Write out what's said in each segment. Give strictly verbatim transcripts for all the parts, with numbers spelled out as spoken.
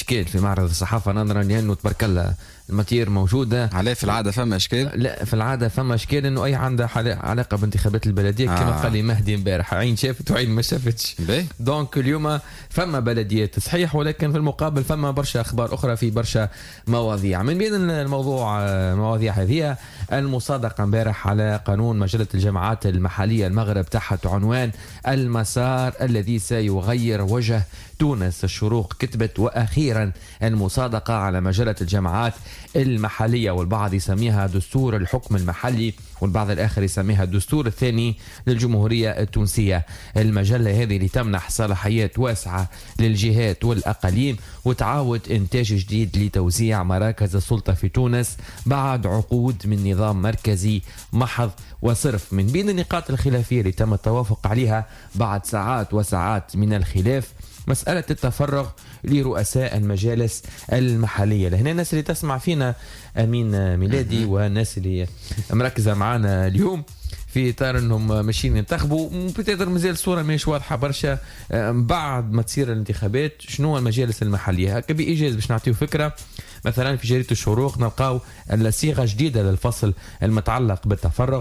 اشكال في معرض الصحافه نظرا لانه تبارك الله الماتير موجوده. عليه في العاده فما اشكال؟ لا في العاده فما اشكال انه اي عندها علاقه بانتخابات البلديه آه. كما قال لي مهدي امبارح، عين شافت وعين ما شافتش. دونك اليوم فما بلديات صحيح، ولكن في المقابل فما برشا اخبار اخرى في برشا مواضيع. من بين الموضوع مواضيع هذه المصادقه امبارح على قانون مجله الجماعات المحليه المغرب تحت عنوان المسار الذي سيغير وجه تونس. الشروق كتبت واخيرا المصادقه على مجله الجماعات المحليه، والبعض يسميها دستور الحكم المحلي والبعض الاخر يسميها الدستور الثاني للجمهوريه التونسيه. المجله هذه لتمنح صلاحيات واسعه للجهات والاقاليم وتعاود انتاج جديد لتوزيع مراكز السلطه في تونس بعد عقود من نظام مركزي محض وصرف. من بين النقاط الخلافيه اللي تم التوافق عليها بعد ساعات وساعات من الخلاف مسألة التفرغ لرؤساء المجالس المحلية. لهنا الناس اللي تسمع فينا أمين ميلادي والناس اللي مركزة معنا اليوم في إطار أنهم ماشيين ينتخبوا بتقدر مازال الصورة مش واضحة برشا بعد ما تصير الانتخابات شنو المجالس المحلية. هكا بإيجاز باش نعطيه فكرة، مثلا في جريدة الشروق نلقاو صيغة جديدة للفصل المتعلق بالتفرغ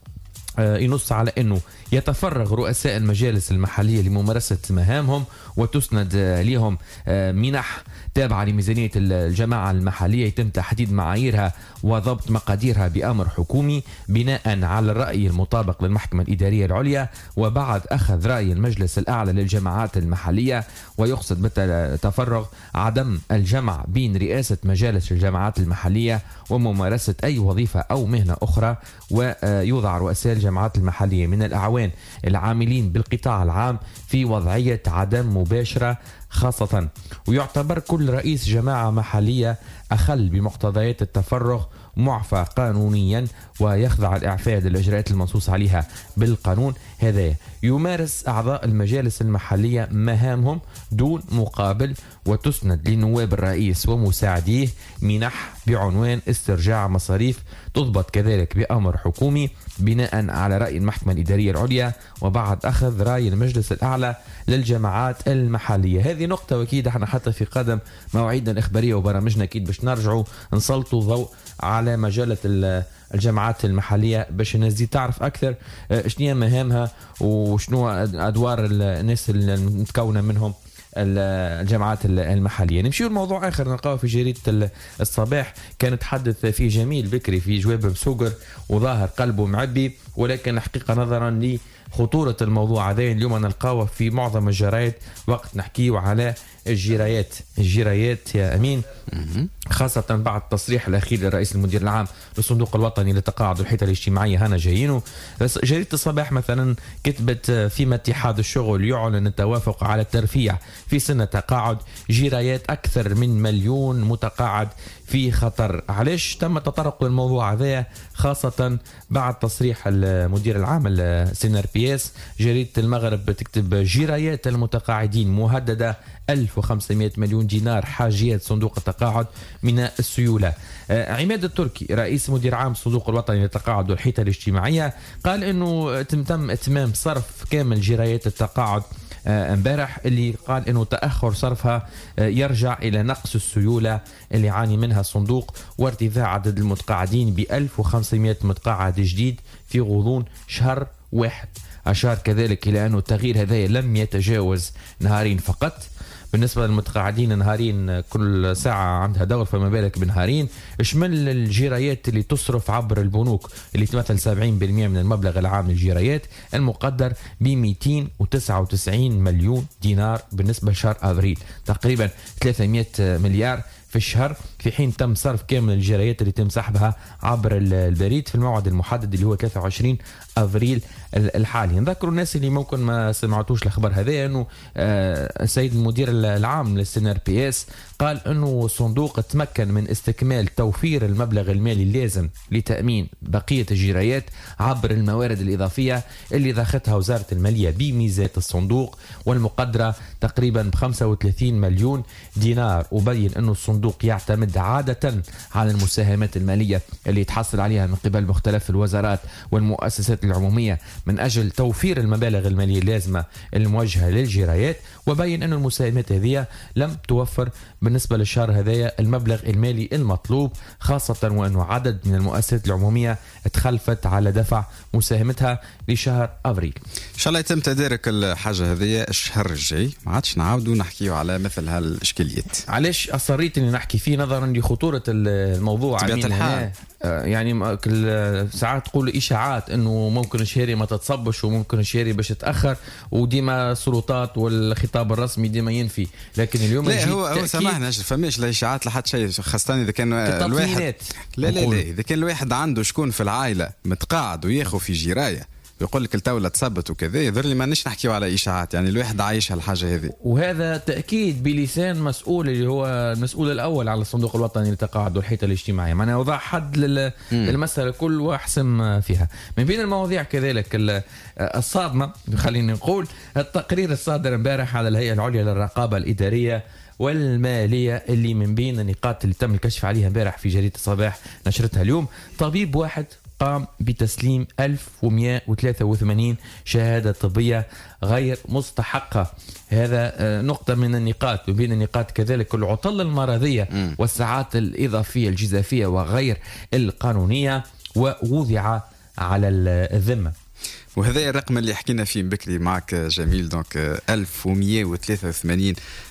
ينص على أنه يتفرغ رؤساء المجالس المحلية لممارسة مهامهم وتسند لهم منح تابعة لميزانية الجماعة المحلية يتم تحديد معاييرها وضبط مقاديرها بأمر حكومي بناء على الرأي المطابق للمحكمة الإدارية العليا وبعد أخذ رأي المجلس الأعلى للجماعات المحلية. ويقصد بالتفرغ عدم الجمع بين رئاسة مجالس الجماعات المحلية وممارسة أي وظيفة أو مهنة أخرى، ويوضع رؤساء الجماعات المحلية من الأعوان العاملين بالقطاع العام في وضعية عدم مباشرة خاصة. ويعتبر كل رئيس جماعة محلية أخل بمقتضيات التفرغ معفى قانونيا ويخضع الإعفاء للإجراءات المنصوص عليها بالقانون. هذا يمارس أعضاء المجالس المحلية مهامهم دون مقابل وتسند لنواب الرئيس ومساعديه منح بعنوان استرجاع مصاريف تضبط كذلك بأمر حكومي بناء على رأي المحكمة الإدارية العليا وبعد أخذ رأي المجلس الأعلى للجماعات المحلية. هذه نقطة وأكيد احنا حتى في قدم مواعيدنا الإخبارية وبرامجنا أكيد باش نرجعوا نسلطوا ضوء على مجلة الجماعات المحلية باش الناس دي تعرف أكثر شنو مهامها وشنو أدوار الناس المتكونة منهم الجماعات المحلية. نمشي الموضوع آخر نلقاه في جريدة الصباح، كان تحدث فيه جميل بكري في جواب مسوقر وظاهر قلبه معبي، ولكن الحقيقة نظرا لخطورة الموضوع هذا اليوم نلقاه في معظم الجرايد وقت نحكيه على الجرايات. الجرايات يا أمين خاصة بعد التصريح الأخير للرئيس المدير العام للصندوق الوطني للتقاعد والحيطة الاجتماعية هنا جايينه. جريدة الصباح مثلا كتبت فيما اتحاد الشغل يعلن التوافق على الترفيع في سن التقاعد، جرايات أكثر من مليون متقاعد في خطر. علاش تم التطرق للموضوع هذا خاصة بعد تصريح المدير العام السينار بي اس؟ جريدة المغرب تكتب جرايات المتقاعدين مهددة ألف وخمسمائة مليون دينار حاجيات صندوق التقاعد من السيولة. عماد التركي رئيس مدير عام الصندوق الوطني للتقاعد والحيطة الاجتماعية قال انه تم اتمام صرف كامل جرايات التقاعد امبارح، اللي قال انه تاخر صرفها يرجع الى نقص السيوله اللي يعاني منها الصندوق وارتفاع عدد المتقاعدين ب ألف وخمسمائة متقاعد جديد في غضون شهر واحد. اشار كذلك الى انه التغيير هذا لم يتجاوز نهارين فقط. بالنسبة للمتقاعدين نهارين كل ساعة عندها دور، فما بالك بنهارين. شمل الجرايات اللي تصرف عبر البنوك اللي تمثل سبعين بالمئة من المبلغ العام للجرايات المقدر ب مئتين وتسعة وتسعين مليون دينار بالنسبة لشهر أبريل، تقريبا ثلاثمائة مليار في الشهر، في حين تم صرف كامل الجرايات اللي تم سحبها عبر البريد في الموعد المحدد اللي هو ثلاثة وعشرين أبريل الحالي. نذكروا الناس اللي ممكن ما سمعتوش الخبر هذا انه السيد المدير العام للسينار بي اس قال انه الصندوق تمكن من استكمال توفير المبلغ المالي اللازم لتأمين بقية الجرايات عبر الموارد الإضافية اللي ضختها وزارة المالية بميزات الصندوق والمقدرة تقريبا ب خمسة وثلاثين مليون دينار. وبين انه الصندوق الصندوق يعتمد عادة على المساهمات المالية اللي يتحصل عليها من قبل مختلف الوزارات والمؤسسات العمومية من أجل توفير المبالغ المالية اللازمة الموجهة للجرايات، وبين أن المساهمات هذه لم توفر بالنسبة للشهر هذايا المبلغ المالي المطلوب، خاصة وأنه عدد من المؤسسات العمومية تخلفت على دفع مساهمتها لشهر أبريل. إن شاء الله يتم تدارك الحاجة هذه الشهر الجاي، ما عادش نعاودوا نحكيوا على مثل هالإشكاليات. علاش أصريت إني نحكي فيه نظرا لخطورة الموضوع؟ طبيعة الحال يعني كل ساعات تقول إشاعات إنه ممكن الشهري ما تتصبش وممكن الشهري باش تأخر، وديما السلطات والخطاب الرسمي ديما ينفي، لكن اليوم لا هو هو سامحنا فماش لا إشاعات لحد شيء، خاصة إذا كان الواحد لا لا لا إذا كان الواحد عنده شكون في العائلة متقاعد وياخو في جراية يقول لك التولة تثبت وكذا، يظهر لي ما نش نحكيو على إشاعات، يعني الواحد عايش هالحاجة هذه، وهذا تأكيد بلسان مسؤول اللي هو المسؤول الأول على الصندوق الوطني للتقاعد والحيطة الاجتماعية، معناها وضع حد للمسألة كل وحسم فيها. من بين المواضيع كذلك الصادمة خليني نقول التقرير الصادر امبارح على الهيئة العليا للرقابة الإدارية والمالية، اللي من بين النقاط اللي تم الكشف عليها امبارح في جريدة الصباح نشرتها اليوم، طبيب واحد قام بتسليم ألف ومئة وثلاثة وثمانين شهادة طبية غير مستحقة. هذا نقطة من النقاط. وبين النقاط كذلك العطل المرضية والساعات الإضافية الجزافية وغير القانونية ووضع على الذمة. وهذا الرقم اللي حكينا فيه بكري معك جميل، دونك ألف ومئة وثلاثة وثمانين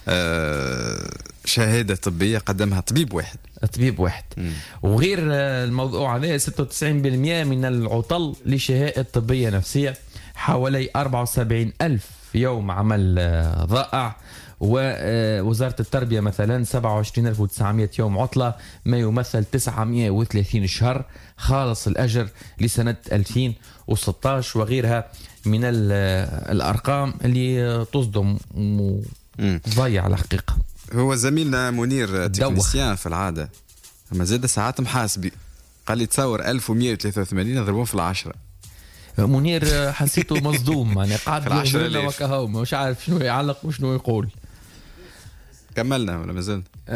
شهادة طبية قدمها طبيب واحد طبيب واحد مم. وغير الموضوع هذا ستة وتسعين بالمئة من العطل لشهادة طبية نفسية، حوالي أربعة وسبعين ألف يوم عمل ضائع، ووزارة التربية مثلا سبعة وعشرين ألف وتسعمئة يوم عطلة، ما يمثل تسعمئة وثلاثين شهر خالص الأجر لسنة ألفين وستة عشر، وغيرها من الأرقام اللي تصدم وضيع الحقيقة. هو زميلنا منير تكنيسيان في العادة أما زاد ساعات محاسبي قال لي تصور ألف ومئة وثلاثة وثمانين يضربون في العشرة. منير حسيته مصدوم يعني قاعد يقول وكهو مش عارف شنو يعلق وشنو يقول. كملنا ولا مازال؟